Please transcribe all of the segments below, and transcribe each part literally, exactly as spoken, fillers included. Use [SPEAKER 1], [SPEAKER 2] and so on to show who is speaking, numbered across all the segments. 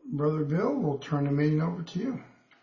[SPEAKER 1] Brother Bill, we'll turn the meeting over to you.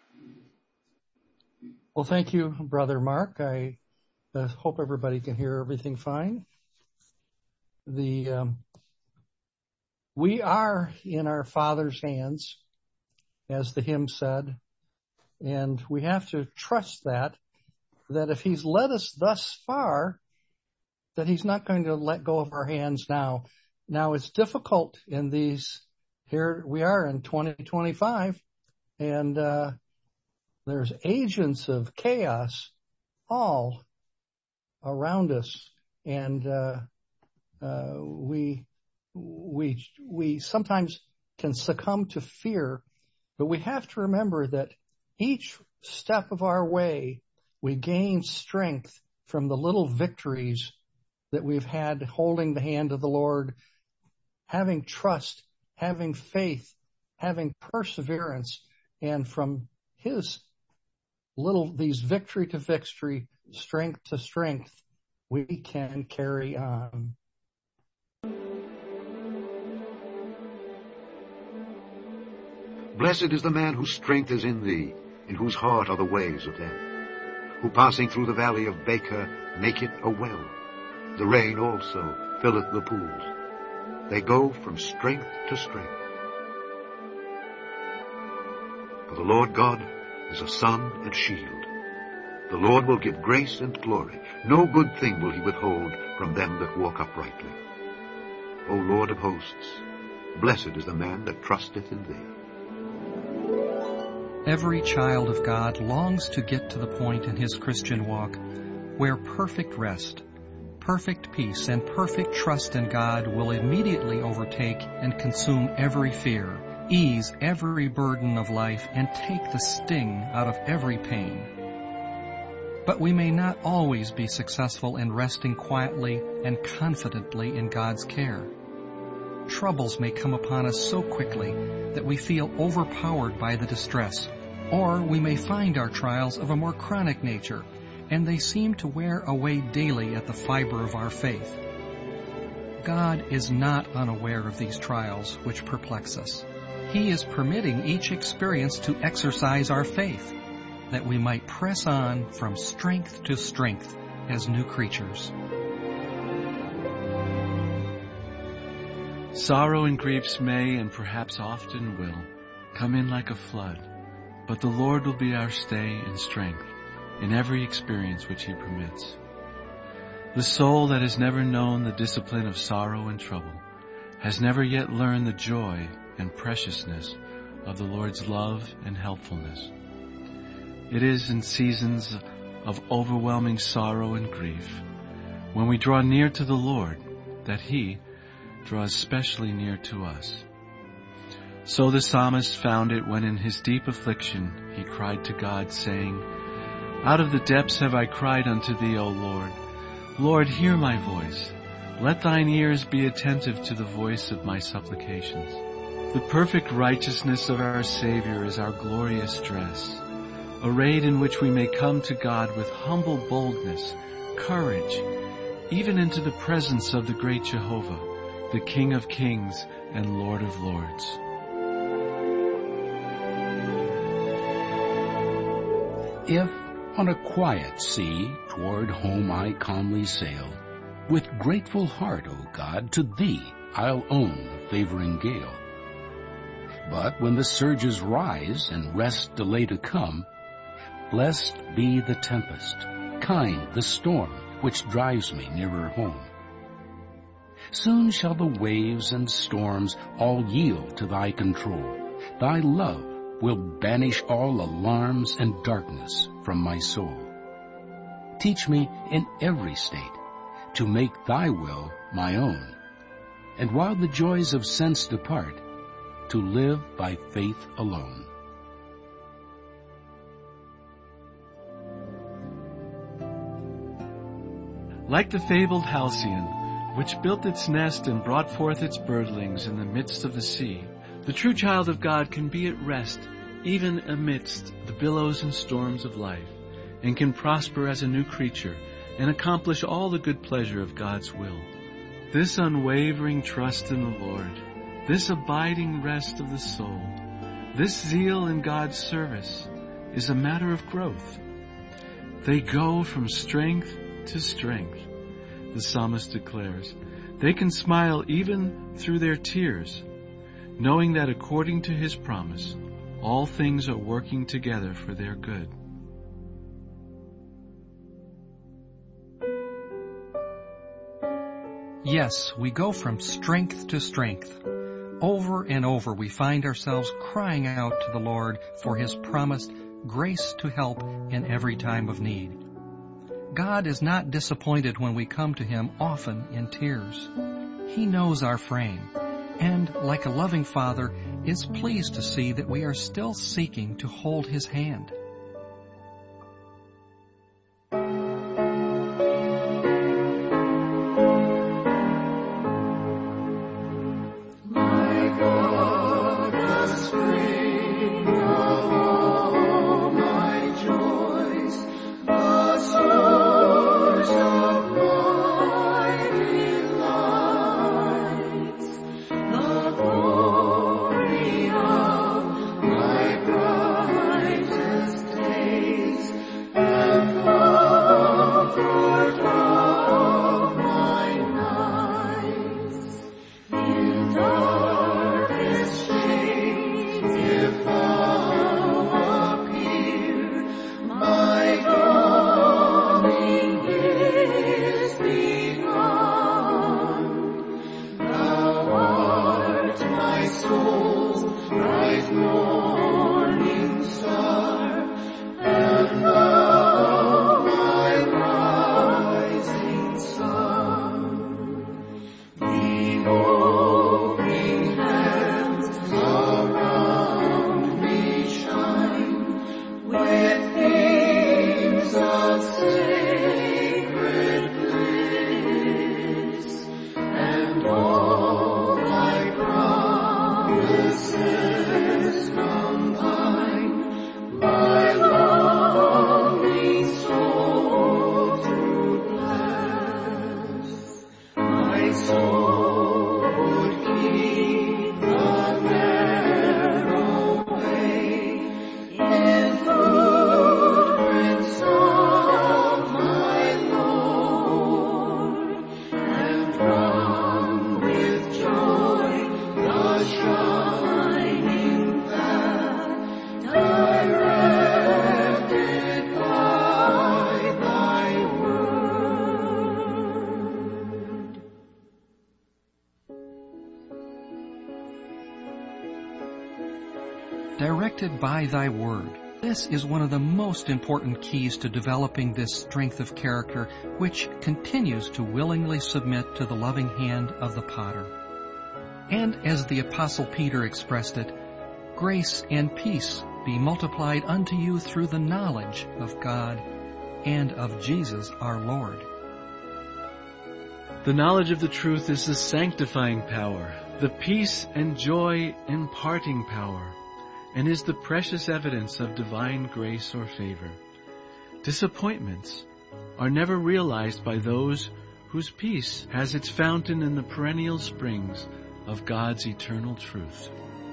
[SPEAKER 2] Well, thank you, Brother Mark. I uh, hope everybody can hear everything fine. The um, we are in our Father's hands, as the hymn said, and we have to trust that, that if He's led us thus far, that He's not going to let go of our hands now. Now, it's difficult in these, here we are in twenty twenty-five, and uh, there's agents of chaos all around us, and uh, uh, we we we sometimes can succumb to fear, but we have to remember that each step of our way, we gain strength from the little victories that we've had holding the hand of the Lord, having trust, having faith, having perseverance, and from His little, these victory to victory, strength to strength, we can carry on.
[SPEAKER 3] Blessed is the man whose strength is in thee, in whose heart are the ways of them, who passing through the valley of Baca make it a well. The rain also filleth the pools. They go from strength to strength. For the Lord God is a sun and shield. The Lord will give grace and glory. No good thing will He withhold from them that walk uprightly. O Lord of hosts, blessed is the man that trusteth in Thee.
[SPEAKER 4] Every child of God longs to get to the point in his Christian walk where perfect rest, perfect peace, and perfect trust in God will immediately overtake and consume every fear, ease every burden of life, and take the sting out of every pain. But we may not always be successful in resting quietly and confidently in God's care. Troubles may come upon us so quickly that we feel overpowered by the distress, or we may find our trials of a more chronic nature, and they seem to wear away daily at the fiber of our faith. God is not unaware of these trials which perplex us. He is permitting each experience to exercise our faith, that we might press on from strength to strength as new creatures.
[SPEAKER 5] Sorrow and griefs may, and perhaps often will, come in like a flood, but the Lord will be our stay and strength in every experience which He permits. The soul that has never known the discipline of sorrow and trouble has never yet learned the joy and preciousness of the Lord's love and helpfulness. It is in seasons of overwhelming sorrow and grief, when we draw near to the Lord, that He draws specially near to us. So the psalmist found it when in his deep affliction he cried to God, saying, Out of the depths have I cried unto Thee, O Lord. Lord, hear my voice. Let Thine ears be attentive to the voice of my supplications. The perfect righteousness of our Savior is our glorious dress, arrayed in which we may come to God with humble boldness, courage, even into the presence of the great Jehovah, the King of kings and Lord of lords.
[SPEAKER 6] If on a quiet sea toward home I calmly sail, with grateful heart, O God, to Thee I'll own the favoring gale. But when the surges rise and rest delay to come, blessed be the tempest, kind the storm which drives me nearer home. Soon shall the waves and storms all yield to Thy control. Thy love will banish all alarms and darkness from my soul. Teach me in every state to make Thy will my own, and while the joys of sense depart, to live by faith alone.
[SPEAKER 5] Like the fabled Halcyon, which built its nest and brought forth its birdlings in the midst of the sea, the true child of God can be at rest even amidst the billows and storms of life, and can prosper as a new creature and accomplish all the good pleasure of God's will. This unwavering trust in the Lord, this abiding rest of the soul, This zeal in God's service is a matter of growth. They go from strength to strength, the psalmist declares. They can smile even through their tears, knowing that according to his promise, all things are working together for their good.
[SPEAKER 4] Yes, we go from strength to strength. Over and over we find ourselves crying out to the Lord for His promised grace to help in every time of need. God is not disappointed when we come to Him often in tears. He knows our frame, and like a loving Father, is pleased to see that we are still seeking to hold His hand. Directed by Thy Word. This is one of the most important keys to developing this strength of character, which continues to willingly submit to the loving hand of the potter. And as the Apostle Peter expressed it, grace and peace be multiplied unto you through the knowledge of God and of Jesus our Lord.
[SPEAKER 5] The knowledge of the truth is the sanctifying power, the peace and joy imparting power, and is the precious evidence of divine grace or favor. Disappointments are never realized by those whose peace has its fountain in the perennial springs of God's eternal truth.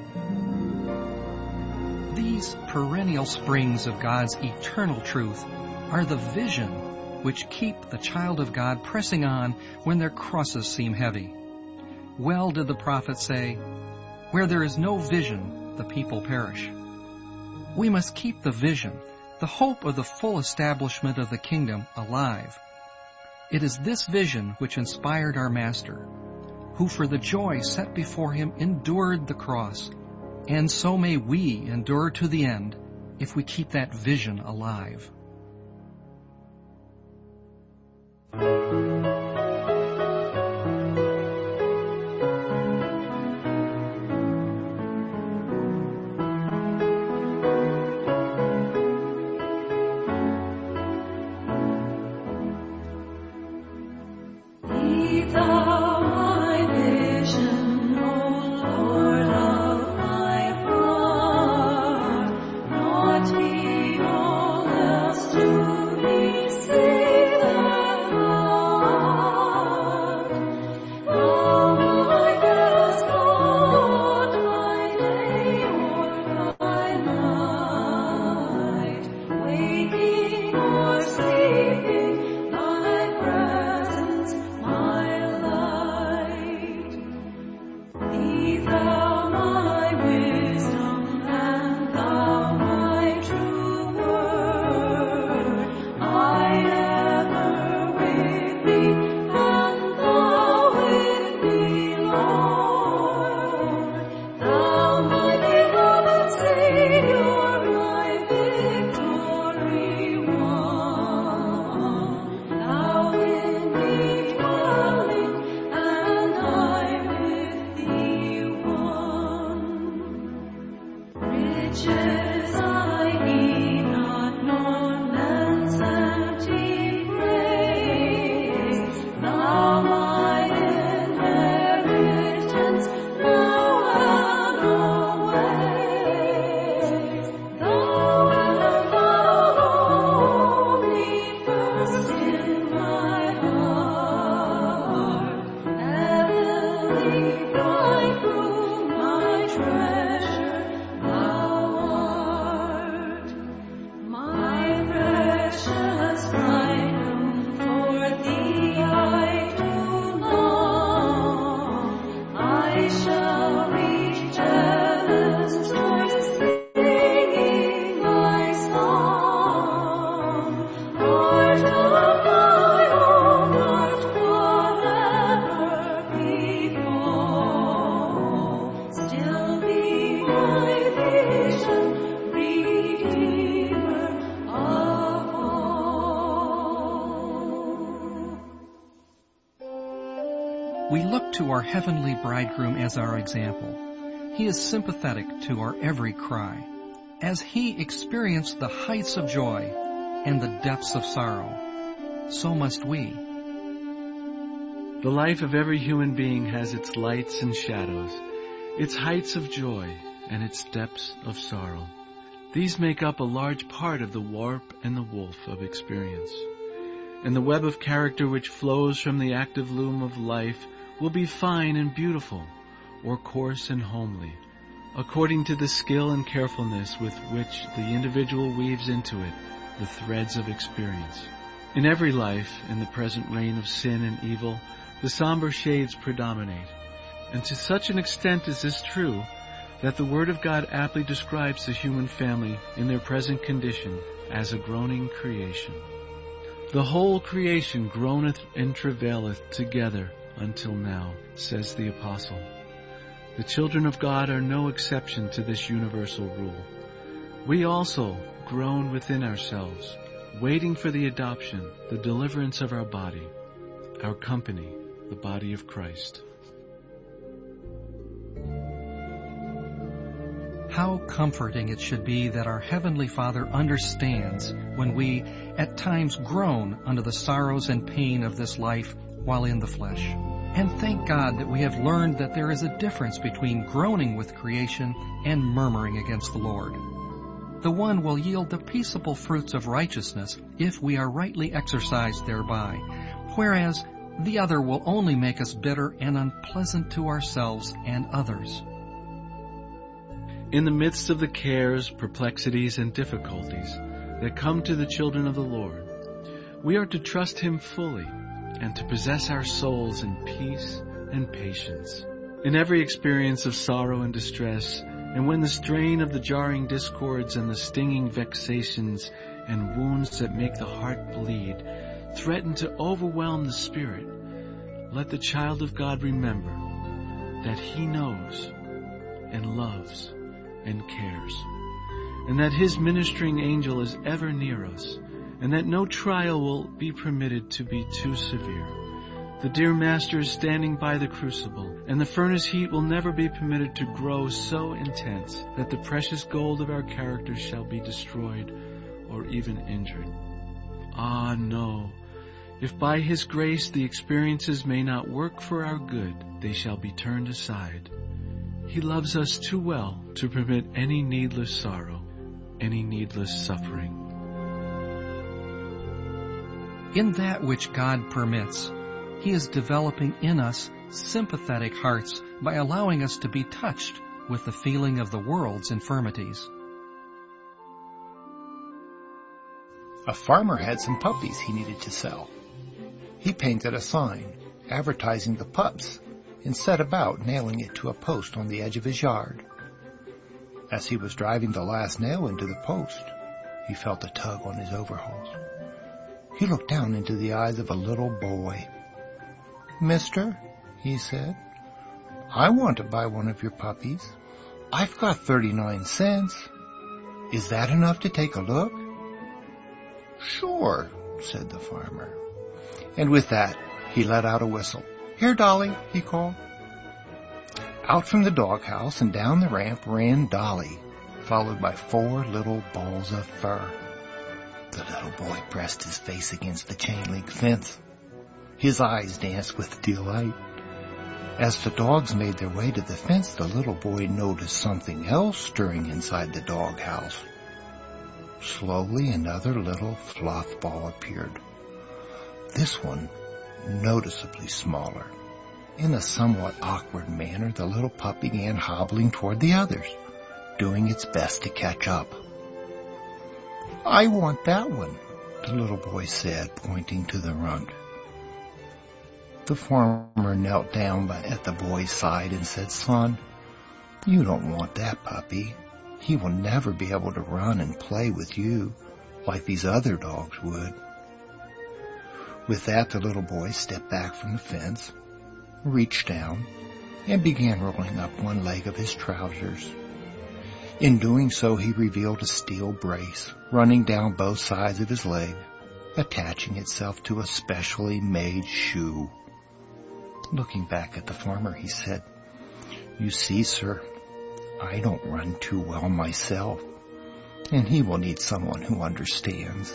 [SPEAKER 4] These perennial springs of God's eternal truth are the vision which keep the child of God pressing on when their crosses seem heavy. Well did the prophet say, "Where there is no vision, the people perish." We must keep the vision, the hope of the full establishment of the kingdom, alive. It is this vision which inspired our Master, who for the joy set before Him endured the cross, and so may we endure to the end if we keep that vision alive.
[SPEAKER 7] To be saved.
[SPEAKER 4] We look to our heavenly bridegroom as our example. He is sympathetic to our every cry. As he experienced the heights of joy and the depths of sorrow, so must we.
[SPEAKER 5] The life of every human being has its lights and shadows, its heights of joy and its depths of sorrow. These make up a large part of the warp and the woof of experience. And the web of character which flows from the active loom of life will be fine and beautiful, or coarse and homely, according to the skill and carefulness with which the individual weaves into it the threads of experience. In every life, in the present reign of sin and evil, the somber shades predominate. And to such an extent is this true, that the Word of God aptly describes the human family in their present condition as a groaning creation. The whole creation groaneth and travaileth together until now, says the Apostle. The children of God are no exception to this universal rule. We also groan within ourselves, waiting for the adoption, the deliverance of our body, our company, the body of Christ.
[SPEAKER 4] How comforting it should be that our Heavenly Father understands when we at times groan under the sorrows and pain of this life while in the flesh. And thank God that we have learned that there is a difference between groaning with creation and murmuring against the Lord. The one will yield the peaceable fruits of righteousness if we are rightly exercised thereby, whereas the other will only make us bitter and unpleasant to ourselves and others.
[SPEAKER 5] In the midst of the cares, perplexities, and difficulties that come to the children of the Lord, we are to trust Him fully and to possess our souls in peace and patience. In every experience of sorrow and distress, and when the strain of the jarring discords and the stinging vexations and wounds that make the heart bleed threaten to overwhelm the spirit, let the child of God remember that He knows and loves and cares, and that His ministering angel is ever near us, and that no trial will be permitted to be too severe. The dear Master is standing by the crucible, and the furnace heat will never be permitted to grow so intense that the precious gold of our character shall be destroyed or even injured. Ah, no! If by His grace the experiences may not work for our good, they shall be turned aside. He loves us too well to permit any needless sorrow, any needless suffering.
[SPEAKER 4] In that which God permits, He is developing in us sympathetic hearts by allowing us to be touched with the feeling of the world's infirmities.
[SPEAKER 7] A farmer had some puppies he needed to sell. He painted a sign advertising the pups and set about nailing it to a post on the edge of his yard. As he was driving the last nail into the post, he felt a tug on his overalls. He looked down into the eyes of a little boy. "Mister," he said, "I want to buy one of your puppies. I've got thirty-nine cents. Is that enough to take a look?" "Sure," said the farmer. And with that, he let out a whistle. "Here, Dolly," he called. Out from the doghouse and down the ramp ran Dolly, followed by four little balls of fur. The little boy pressed his face against the chain-link fence. His eyes danced with delight. As the dogs made their way to the fence, the little boy noticed something else stirring inside the doghouse. Slowly, another little fluff ball appeared. This one noticeably smaller. In a somewhat awkward manner, the little pup began hobbling toward the others, doing its best to catch up. "I want that one," the little boy said, pointing to the runt. The farmer knelt down at the boy's side and said, "Son, you don't want that puppy. He will never be able to run and play with you like these other dogs would." With that, the little boy stepped back from the fence, reached down, and began rolling up one leg of his trousers. In doing so, he revealed a steel brace running down both sides of his leg, attaching itself to a specially made shoe. Looking back at the farmer, he said, "You see, sir, I don't run too well myself, and he will need someone who understands."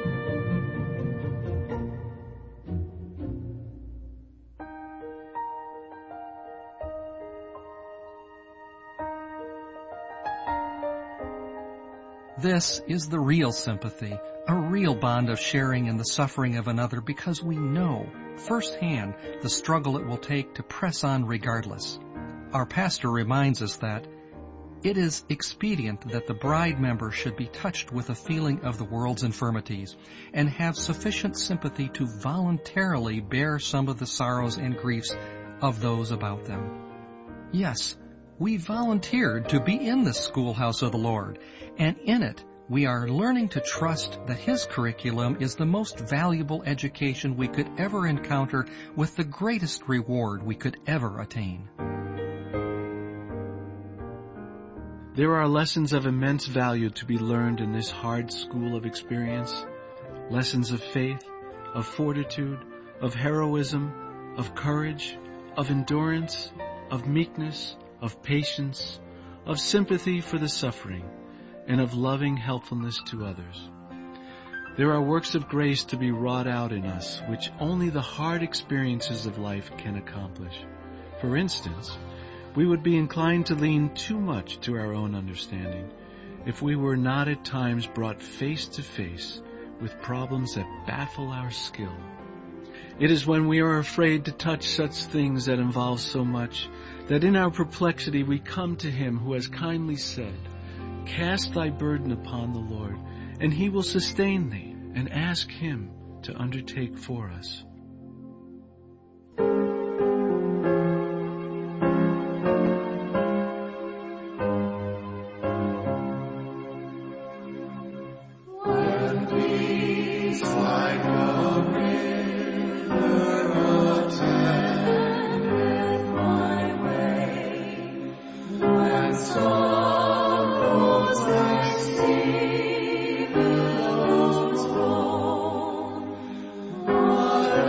[SPEAKER 4] This is the real sympathy, a real bond of sharing in the suffering of another because we know firsthand the struggle it will take to press on regardless. Our pastor reminds us that it is expedient that the bride member should be touched with a feeling of the world's infirmities and have sufficient sympathy to voluntarily bear some of the sorrows and griefs of those about them. Yes, we volunteered to be in the schoolhouse of the Lord, and in it we are learning to trust that His curriculum is the most valuable education we could ever encounter with the greatest reward we could ever attain.
[SPEAKER 5] There are lessons of immense value to be learned in this hard school of experience. Lessons of faith, of fortitude, of heroism, of courage, of endurance, of meekness, of patience, of sympathy for the suffering, and of loving helpfulness to others. There are works of grace to be wrought out in us which only the hard experiences of life can accomplish. For instance, we would be inclined to lean too much to our own understanding if we were not at times brought face to face with problems that baffle our skill. It is when we are afraid to touch such things that involve so much that in our perplexity we come to Him who has kindly said, "Cast thy burden upon the Lord, and He will sustain thee," and ask Him to undertake for us.
[SPEAKER 8] Lord.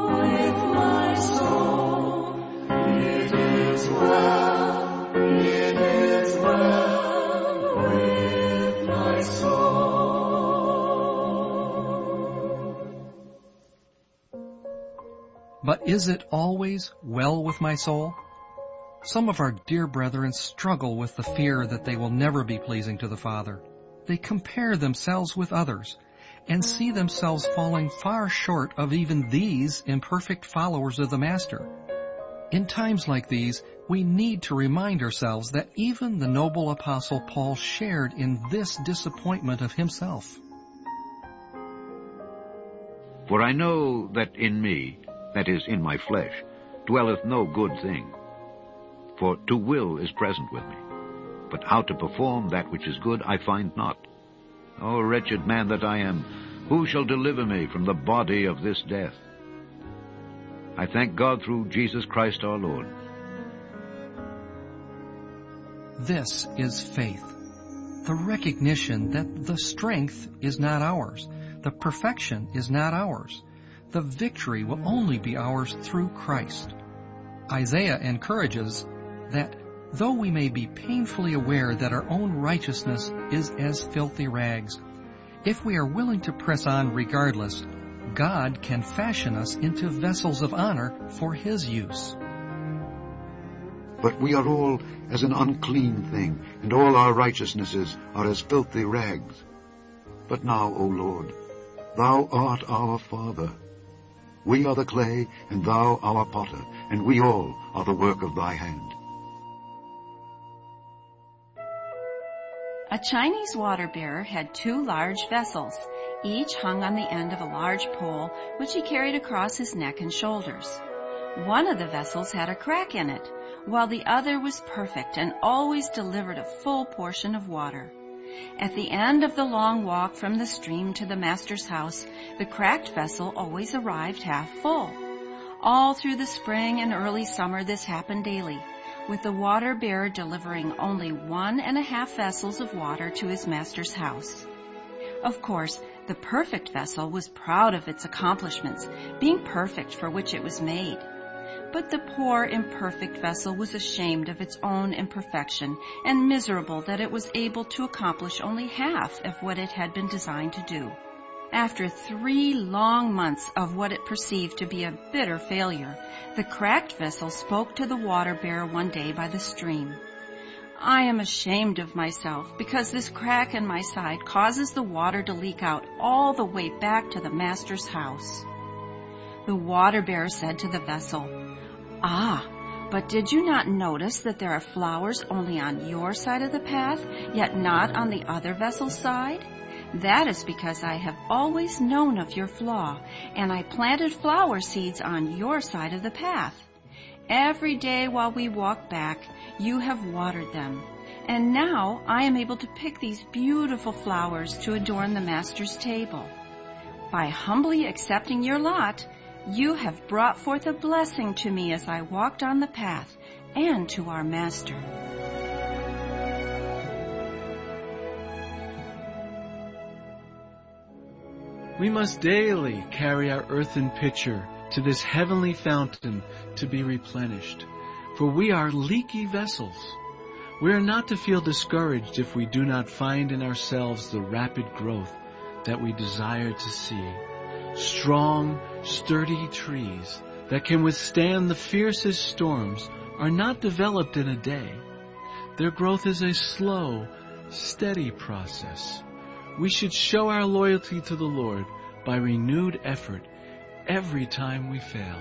[SPEAKER 4] But is it always well with my soul? Some of our dear brethren struggle with the fear that they will never be pleasing to the Father. They compare themselves with others and see themselves falling far short of even these imperfect followers of the Master. In times like these, we need to remind ourselves that even the noble Apostle Paul shared in this disappointment of himself.
[SPEAKER 3] For I know that in me, that is, in my flesh, dwelleth no good thing. For to will is present with me, but how to perform that which is good I find not. O wretched man that I am, who shall deliver me from the body of this death? I thank God through Jesus Christ our Lord.
[SPEAKER 4] This is faith, the recognition that the strength is not ours, the perfection is not ours. The victory will only be ours through Christ. Isaiah encourages that though we may be painfully aware that our own righteousness is as filthy rags, if we are willing to press on regardless, God can fashion us into vessels of honor for His use.
[SPEAKER 3] But we are all as an unclean thing, and all our righteousnesses are as filthy rags. But now, O Lord, Thou art our Father. We are the clay, and Thou our potter, and we all are the work of Thy hand.
[SPEAKER 8] A Chinese water-bearer had two large vessels, each hung on the end of a large pole, which he carried across his neck and shoulders. One of the vessels had a crack in it, while the other was perfect and always delivered a full portion of water. At the end of the long walk from the stream to the Master's house, the cracked vessel always arrived half full. All through the spring and early summer this happened daily, with the water-bearer delivering only one and a half vessels of water to his Master's house. Of course, the perfect vessel was proud of its accomplishments, being perfect for which it was made. But the poor, imperfect vessel was ashamed of its own imperfection and miserable that it was able to accomplish only half of what it had been designed to do. After three long months of what it perceived to be a bitter failure, the cracked vessel spoke to the water-bearer one day by the stream. "I am ashamed of myself because this crack in my side causes the water to leak out all the way back to the Master's house." The water-bearer said to the vessel, "Ah, but did you not notice that there are flowers only on your side of the path, yet not on the other vessel's side? That is because I have always known of your flaw, and I planted flower seeds on your side of the path. Every day while we walk back, you have watered them, and now I am able to pick these beautiful flowers to adorn the Master's table. By humbly accepting your lot, you have brought forth a blessing to me as I walked on the path, and to our Master."
[SPEAKER 5] We must daily carry our earthen pitcher to this heavenly fountain to be replenished, for we are leaky vessels. We are not to feel discouraged if we do not find in ourselves the rapid growth that we desire to see. Strong, sturdy trees that can withstand the fiercest storms are not developed in a day. Their growth is a slow, steady process. We should show our loyalty to the Lord by renewed effort every time we fail.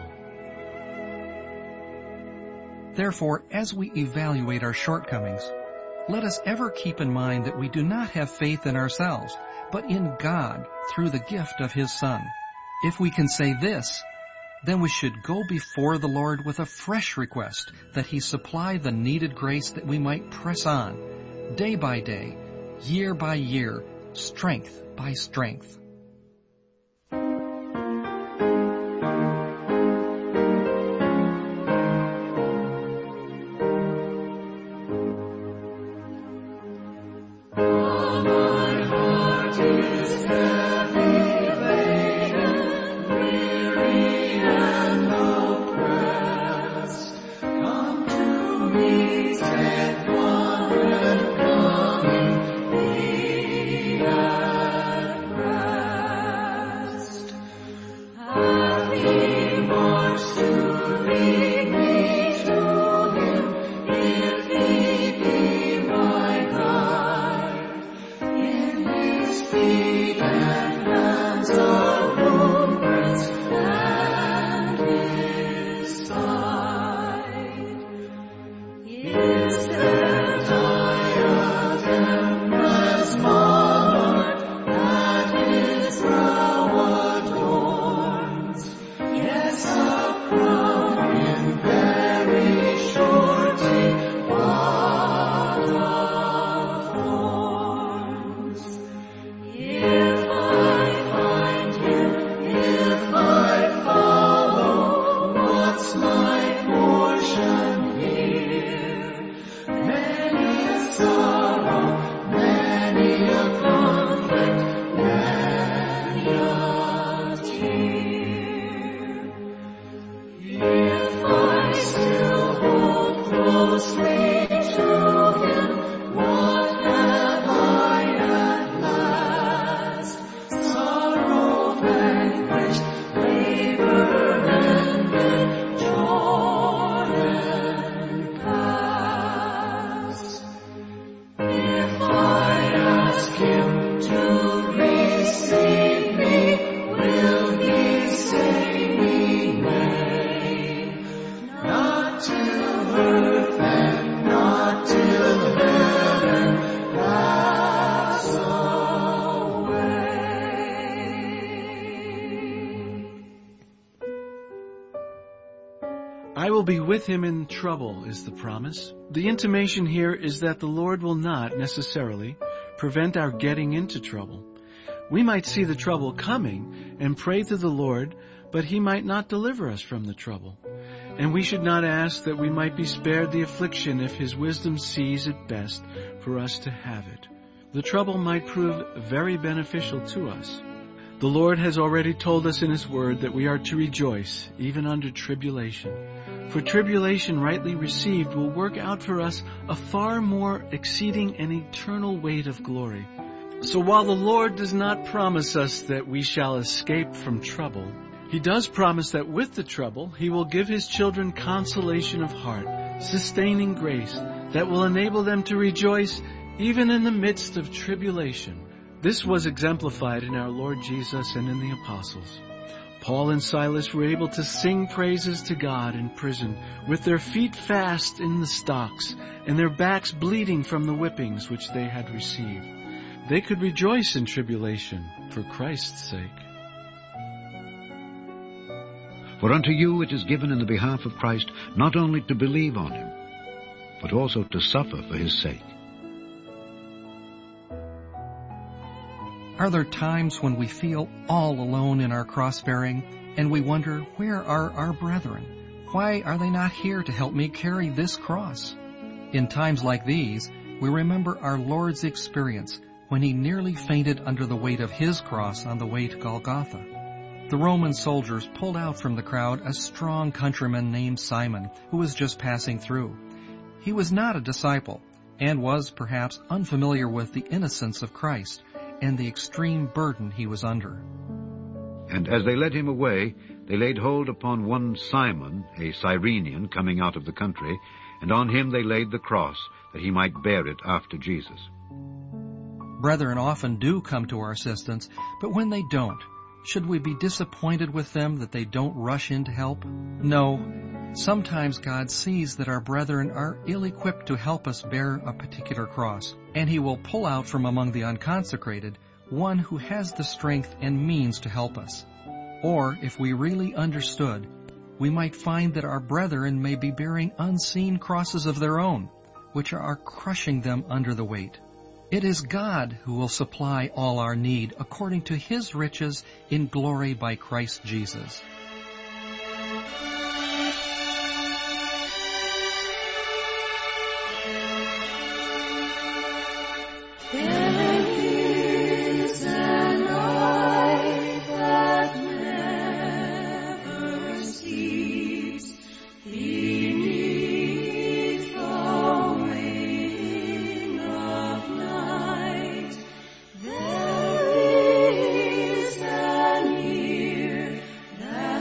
[SPEAKER 4] Therefore, as we evaluate our shortcomings, let us ever keep in mind that we do not have faith in ourselves, but in God through the gift of His Son. If we can say this, then we should go before the Lord with a fresh request that He supply the needed grace that we might press on, day by day, year by year, strength by strength.
[SPEAKER 9] Heavy laden, weary and
[SPEAKER 5] I will be with him in trouble, is the promise. The intimation here is that the Lord will not necessarily prevent our getting into trouble. We might see the trouble coming and pray to the Lord, but he might not deliver us from the trouble. And we should not ask that we might be spared the affliction if his wisdom sees it best for us to have it. The trouble might prove very beneficial to us. The Lord has already told us in his word that we are to rejoice even under tribulation. For tribulation rightly received will work out for us a far more exceeding and eternal weight of glory. So while the Lord does not promise us that we shall escape from trouble, he does promise that with the trouble, he will give his children consolation of heart, sustaining grace that will enable them to rejoice even in the midst of tribulation. This was exemplified in our Lord Jesus and in the apostles. Paul and Silas were able to sing praises to God in prison, with their feet fast in the stocks and their backs bleeding from the whippings which they had received. They could rejoice in tribulation for Christ's sake.
[SPEAKER 3] For unto you it is given in the behalf of Christ not only to believe on him, but also to suffer for his sake.
[SPEAKER 4] Are there times when we feel all alone in our cross-bearing, and we wonder, where are our brethren? Why are they not here to help me carry this cross? In times like these, we remember our Lord's experience when he nearly fainted under the weight of his cross on the way to Golgotha. The Roman soldiers pulled out from the crowd a strong countryman named Simon, who was just passing through. He was not a disciple, and was perhaps unfamiliar with the innocence of Christ and the extreme burden he was under.
[SPEAKER 3] And as they led him away, they laid hold upon one Simon, a Cyrenian, coming out of the country, and on him they laid the cross, that he might bear it after Jesus.
[SPEAKER 4] Brethren often do come to our assistance, but when they don't, should we be disappointed with them that they don't rush in to help? No. Sometimes God sees that our brethren are ill-equipped to help us bear a particular cross, and he will pull out from among the unconsecrated one who has the strength and means to help us. Or, if we really understood, we might find that our brethren may be bearing unseen crosses of their own, which are crushing them under the weight. It is God who will supply all our need according to his riches in glory by Christ Jesus.
[SPEAKER 9] That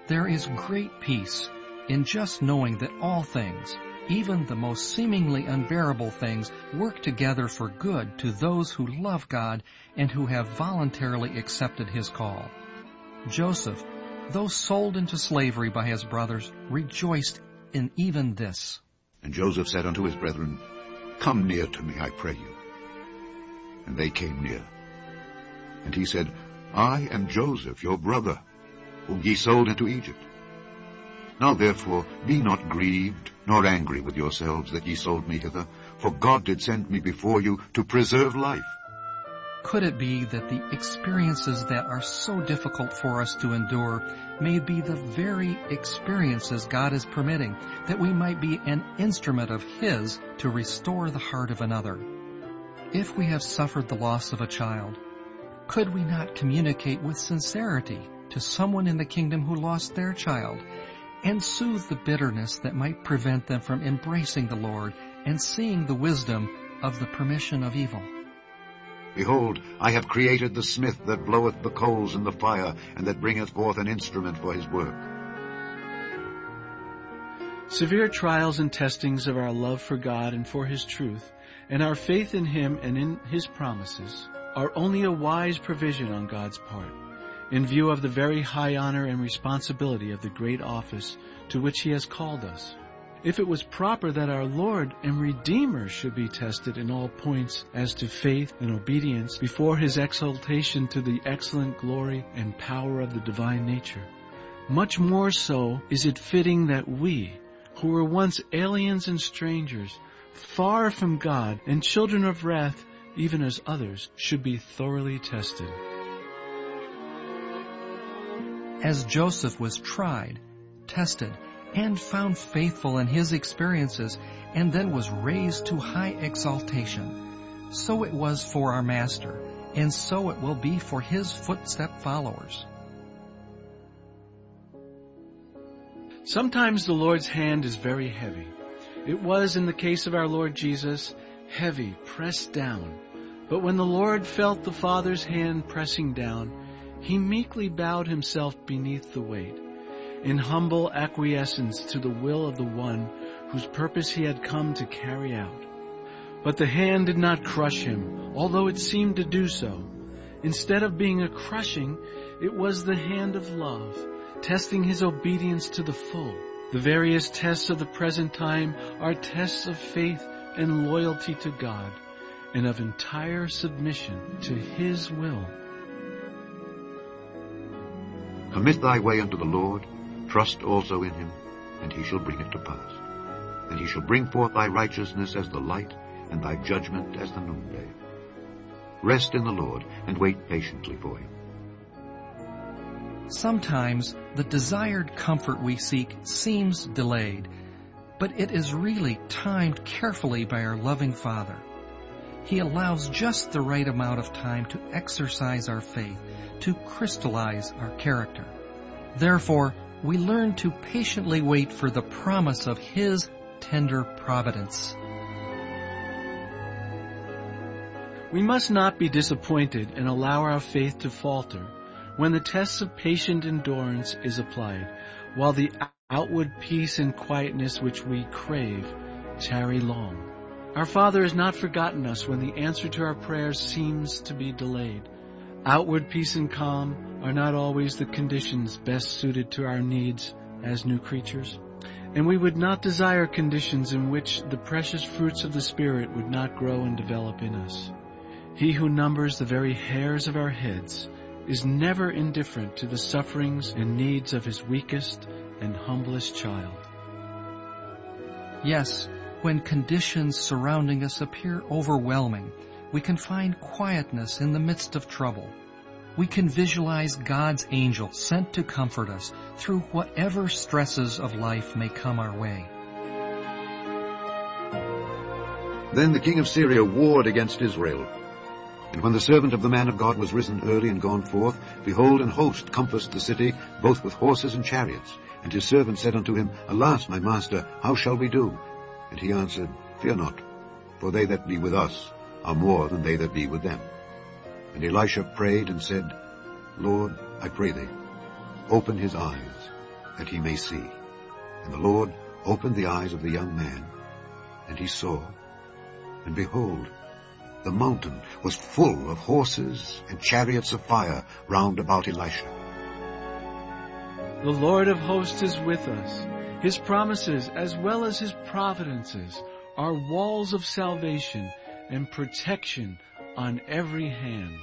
[SPEAKER 4] There is great peace in just knowing that all things, even the most seemingly unbearable things, work together for good to those who love God and who have voluntarily accepted His call. Joseph, though sold into slavery by his brothers, rejoiced in even this.
[SPEAKER 3] And Joseph said unto his brethren, Come near to me, I pray you. And they came near. And he said, I am Joseph, your brother, whom ye sold into Egypt. Now therefore be not grieved, nor angry with yourselves that ye sold me hither, for God did send me before you to preserve life.
[SPEAKER 4] Could it be that the experiences that are so difficult for us to endure may be the very experiences God is permitting, that we might be an instrument of His to restore the heart of another? If we have suffered the loss of a child, could we not communicate with sincerity to someone in the kingdom who lost their child, and soothe the bitterness that might prevent them from embracing the Lord and seeing the wisdom of the permission of evil?
[SPEAKER 3] Behold, I have created the smith that bloweth the coals in the fire, and that bringeth forth an instrument for his work.
[SPEAKER 5] Severe trials and testings of our love for God and for His truth, and our faith in Him and in His promises, are only a wise provision on God's part, in view of the very high honor and responsibility of the great office to which He has called us. If it was proper that our Lord and Redeemer should be tested in all points as to faith and obedience before His exaltation to the excellent glory and power of the divine nature, much more so is it fitting that we, who were once aliens and strangers, far from God and children of wrath, even as others, should be thoroughly tested.
[SPEAKER 4] As Joseph was tried, tested, and found faithful in his experiences, and then was raised to high exaltation, so it was for our Master, and so it will be for His footstep followers.
[SPEAKER 5] Sometimes the Lord's hand is very heavy. It was, in the case of our Lord Jesus, heavy, pressed down. But when the Lord felt the Father's hand pressing down, He meekly bowed Himself beneath the weight, in humble acquiescence to the will of the one whose purpose He had come to carry out. But the hand did not crush Him, although it seemed to do so. Instead of being a crushing, it was the hand of love, testing His obedience to the full. The various tests of the present time are tests of faith and loyalty to God, and of entire submission to His will.
[SPEAKER 3] Commit thy way unto the Lord, trust also in Him, and He shall bring it to pass. And He shall bring forth thy righteousness as the light, and thy judgment as the noonday. Rest in the Lord, and wait patiently for Him.
[SPEAKER 4] Sometimes the desired comfort we seek seems delayed, but it is really timed carefully by our loving Father. He allows just the right amount of time to exercise our faith, to crystallize our character. Therefore, we learn to patiently wait for the promise of His tender providence.
[SPEAKER 5] We must not be disappointed and allow our faith to falter when the tests of patient endurance is applied, while the outward peace and quietness which we crave tarry long. Our Father has not forgotten us when the answer to our prayers seems to be delayed. Outward peace and calm are not always the conditions best suited to our needs as new creatures, and we would not desire conditions in which the precious fruits of the Spirit would not grow and develop in us. He who numbers the very hairs of our heads is never indifferent to the sufferings and needs of His weakest and humblest child.
[SPEAKER 4] Yes, when conditions surrounding us appear overwhelming, we can find quietness in the midst of trouble. We can visualize God's angel sent to comfort us through whatever stresses of life may come our way.
[SPEAKER 3] Then the king of Syria warred against Israel. And when the servant of the man of God was risen early and gone forth, behold, an host compassed the city, both with horses and chariots. And his servant said unto him, Alas, my master, how shall we do? And he answered, Fear not, for they that be with us are more than they that be with them. And Elisha prayed and said, Lord, I pray thee, open his eyes, that he may see. And the Lord opened the eyes of the young man, and he saw, and behold, the mountain was full of horses and chariots of fire round about Elisha.
[SPEAKER 5] The Lord of hosts is with us. His promises, as well as his providences, are walls of salvation and protection on every hand.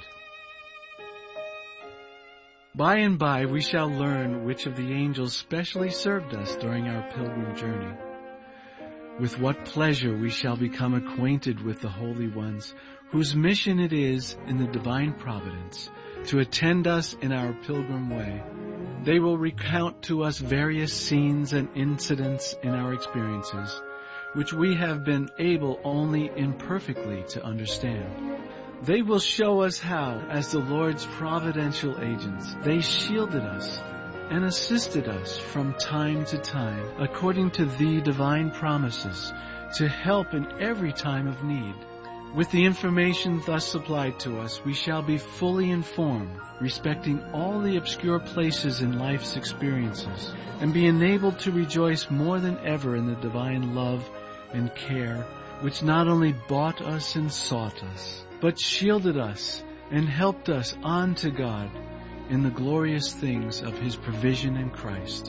[SPEAKER 5] By and by we shall learn which of the angels specially served us during our pilgrim journey. With what pleasure we shall become acquainted with the holy ones, whose mission it is in the divine providence to attend us in our pilgrim way. They will recount to us various scenes and incidents in our experiences, which we have been able only imperfectly to understand. They will show us how, as the Lord's providential agents, they shielded us and assisted us from time to time, according to the divine promises, to help in every time of need. With the information thus supplied to us, we shall be fully informed respecting all the obscure places in life's experiences, and be enabled to rejoice more than ever in the divine love and care, which not only bought us and sought us, but shielded us and helped us on to God in the glorious things of his provision in Christ.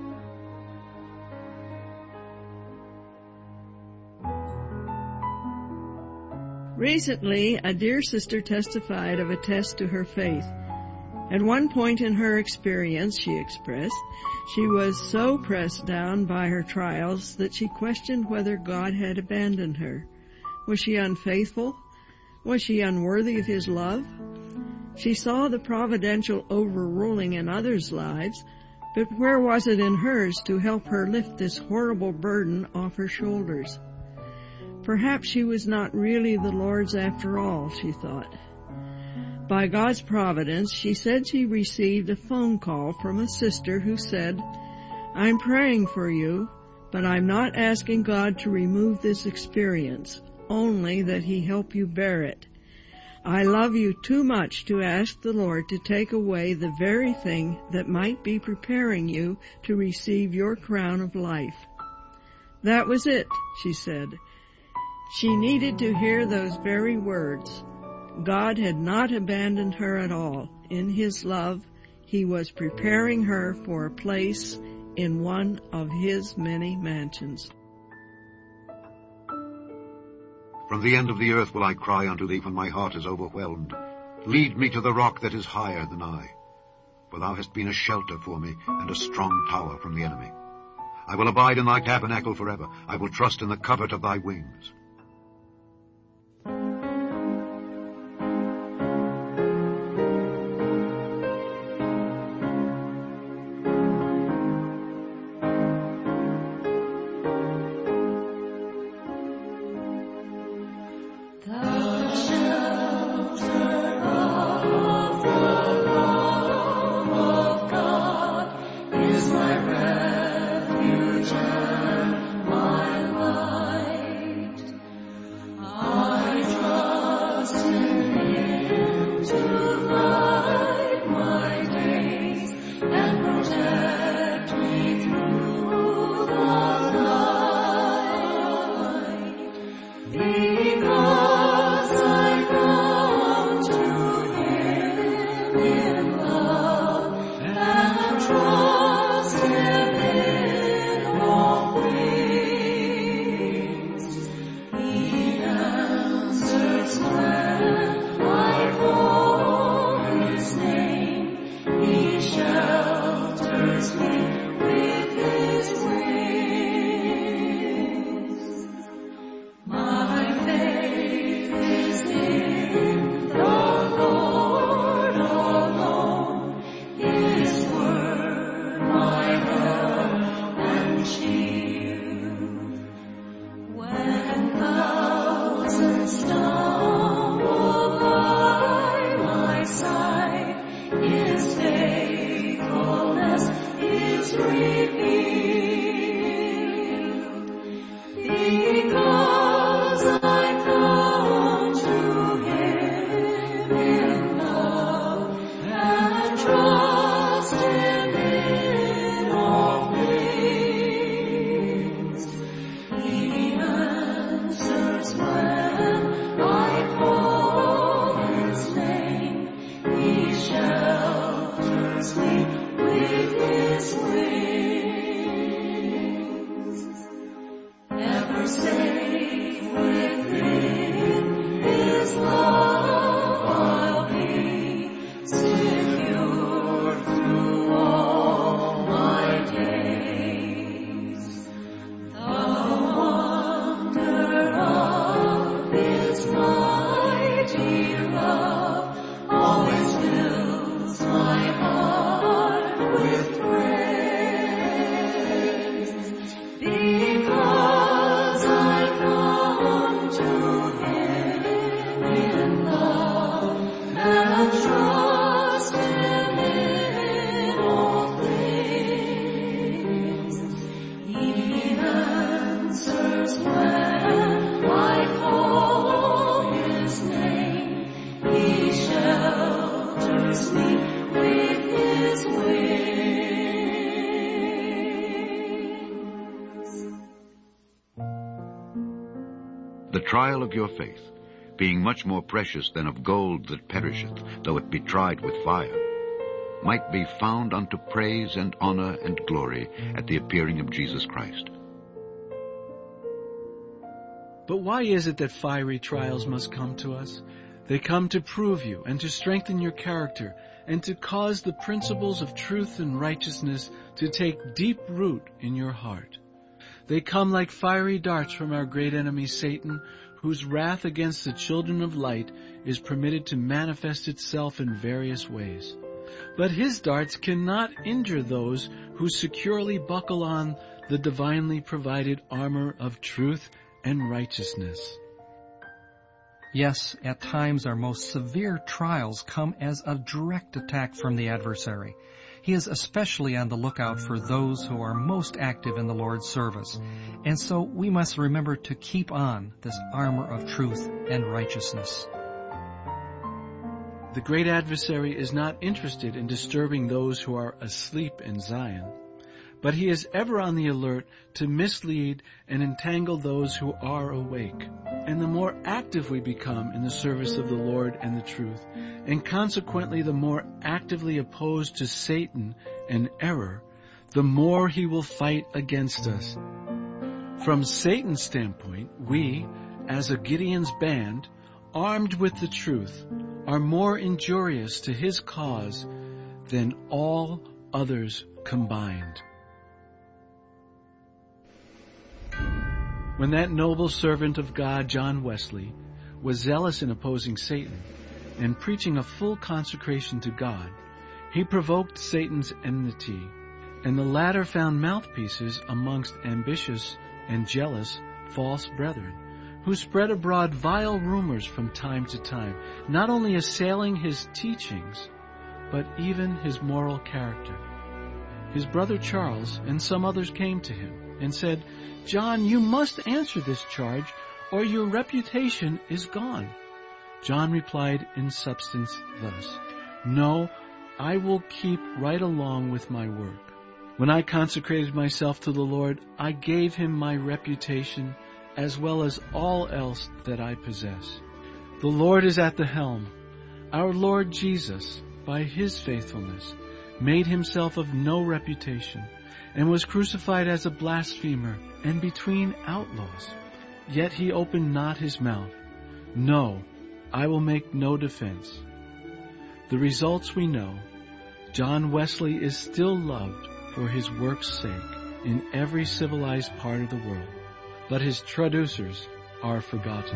[SPEAKER 9] Recently, a dear sister testified of a test to her faith. At one point in her experience, she expressed, she was so pressed down by her trials that she questioned whether God had abandoned her. Was she unfaithful? Was she unworthy of his love? She saw the providential overruling in others' lives, but where was it in hers to help her lift this horrible burden off her shoulders? Perhaps she was not really the Lord's after all, she thought. By God's providence, she said she received a phone call from a sister who said, "I'm praying for you, but I'm not asking God to remove this experience, only that he help you bear it. I love you too much to ask the Lord to take away the very thing that might be preparing you to receive your crown of life." That was it, she said. She needed to hear those very words. God had not abandoned her at all. In his love, he was preparing her for a place in one of his many mansions.
[SPEAKER 3] From the end of the earth will I cry unto thee when my heart is overwhelmed. Lead me to the rock that is higher than I. For thou hast been a shelter for me and a strong tower from the enemy. I will abide in thy tabernacle forever. I will trust in the covert of thy wings. trial of your faith, being much more precious than of gold that perisheth, though it be tried with fire, might be found unto praise and honor and glory at the appearing of Jesus Christ.
[SPEAKER 5] But why is it that fiery trials must come to us? They come to prove you and to strengthen your character and to cause the principles of truth and righteousness to take deep root in your heart. They come like fiery darts from our great enemy Satan, whose wrath against the children of light is permitted to manifest itself in various ways. But his darts cannot injure those who securely buckle on the divinely provided armor of truth and righteousness.
[SPEAKER 4] Yes, at times our most severe trials come as a direct attack from the adversary. He is especially on the lookout for those who are most active in the Lord's service. And so we must remember to keep on this armor of truth and righteousness.
[SPEAKER 5] The great adversary is not interested in disturbing those who are asleep in Zion, but he is ever on the alert to mislead and entangle those who are awake. And the more active we become in the service of the Lord and the truth, and consequently the more actively opposed to Satan and error, the more he will fight against us. From Satan's standpoint, we, as a Gideon's band, armed with the truth, are more injurious to his cause than all others combined. When that noble servant of God, John Wesley, was zealous in opposing Satan and preaching a full consecration to God, he provoked Satan's enmity, and the latter found mouthpieces amongst ambitious and jealous false brethren, who spread abroad vile rumors from time to time, not only assailing his teachings, but even his moral character. His brother Charles and some others came to him and said, "John, you must answer this charge, or your reputation is gone." John replied in substance thus, "No, I will keep right along with my work. When I consecrated myself to the Lord, I gave him my reputation as well as all else that I possess. The Lord is at the helm. Our Lord Jesus, by his faithfulness, made himself of no reputation, and was crucified as a blasphemer and between outlaws. Yet he opened not his mouth. No, I will make no defense." The results we know. John Wesley is still loved for his work's sake in every civilized part of the world, but his traducers are forgotten.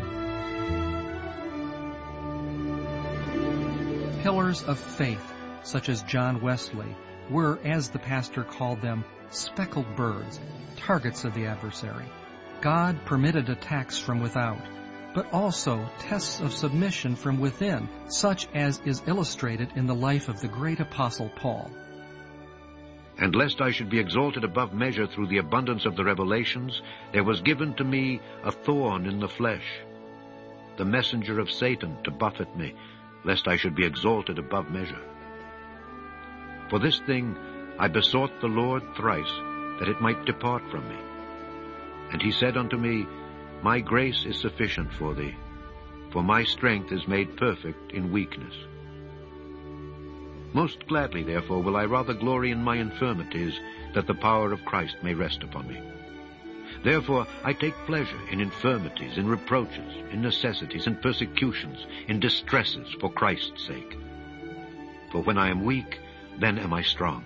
[SPEAKER 4] Pillars of faith, such as John Wesley, were, as the pastor called them, speckled birds, targets of the adversary. God permitted attacks from without, but also tests of submission from within, such as is illustrated in the life of the great apostle Paul.
[SPEAKER 3] And lest I should be exalted above measure through the abundance of the revelations, there was given to me a thorn in the flesh, the messenger of Satan to buffet me, lest I should be exalted above measure. For this thing I besought the Lord thrice, that it might depart from me. And he said unto me, My grace is sufficient for thee, for my strength is made perfect in weakness. Most gladly, therefore, will I rather glory in my infirmities, that the power of Christ may rest upon me. Therefore I take pleasure in infirmities, in reproaches, in necessities, in persecutions, in distresses, for Christ's sake. For when I am weak, then am I strong.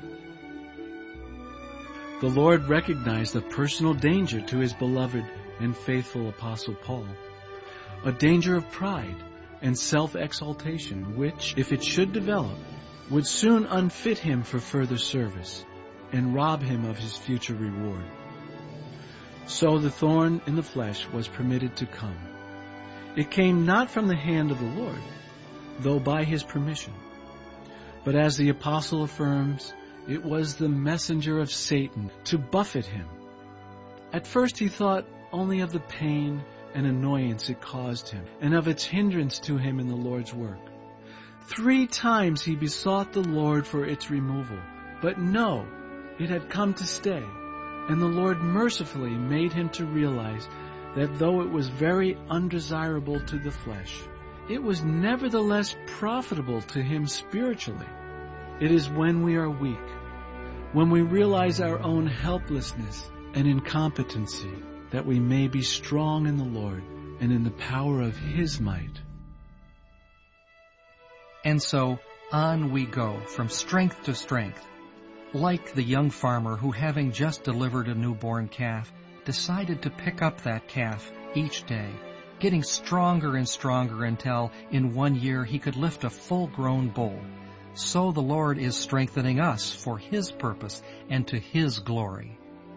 [SPEAKER 5] The Lord recognized a personal danger to his beloved and faithful Apostle Paul, a danger of pride and self-exaltation, which, if it should develop, would soon unfit him for further service and rob him of his future reward. So the thorn in the flesh was permitted to come. It came not from the hand of the Lord, though by his permission. But as the apostle affirms, it was the messenger of Satan to buffet him. At first he thought only of the pain and annoyance it caused him, and of its hindrance to him in the Lord's work. Three times he besought the Lord for its removal, but no, it had come to stay, and the Lord mercifully made him to realize that though it was very undesirable to the flesh, it was nevertheless profitable to him spiritually. It is when we are weak, when we realize our own helplessness and incompetency, that we may be strong in the Lord and in the power of his might.
[SPEAKER 4] And so on we go from strength to strength, like the young farmer who, having just delivered a newborn calf, decided to pick up that calf each day, getting stronger and stronger until in one year he could lift a full-grown bull. So the Lord is strengthening us for his purpose and to his glory.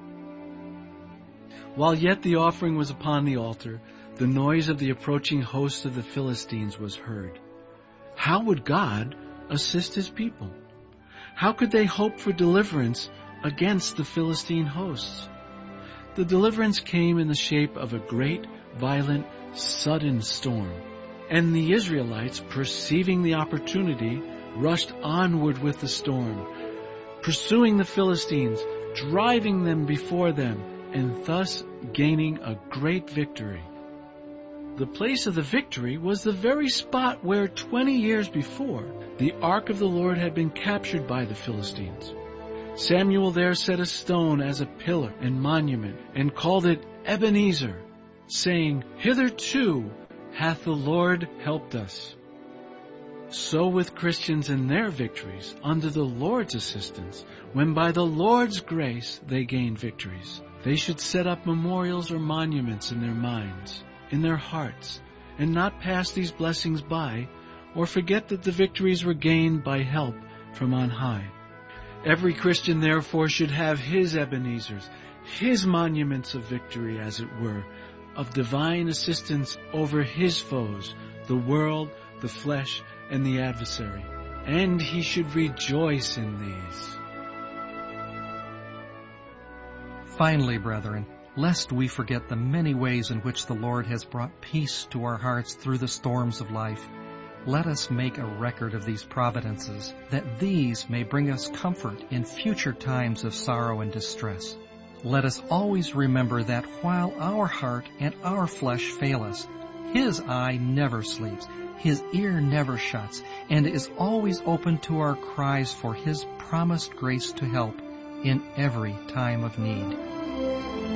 [SPEAKER 5] While yet the offering was upon the altar, the noise of the approaching host of the Philistines was heard. How would God assist his people? How could they hope for deliverance against the Philistine hosts? The deliverance came in the shape of a great, violent, sudden storm. And the Israelites, perceiving the opportunity, rushed onward with the storm, pursuing the Philistines, driving them before them, and thus gaining a great victory. The place of the victory was the very spot where twenty years before the ark of the Lord had been captured by the Philistines. Samuel there set a stone as a pillar and monument, and called it Ebenezer, saying, "Hitherto hath the Lord helped us." So with Christians and their victories, under the Lord's assistance, when by the Lord's grace they gain victories, they should set up memorials or monuments in their minds, in their hearts, and not pass these blessings by, or forget that the victories were gained by help from on high. Every Christian, therefore, should have his Ebenezers, his monuments of victory, as it were, of divine assistance over his foes, the world, the flesh, and the adversary, and he should rejoice in these.
[SPEAKER 4] Finally, brethren, lest we forget the many ways in which the Lord has brought peace to our hearts through the storms of life, let us make a record of these providences, that these may bring us comfort in future times of sorrow and distress. Let us always remember that while our heart and our flesh fail us, his eye never sleeps, his ear never shuts, and is always open to our cries for his promised grace to help in every time of need.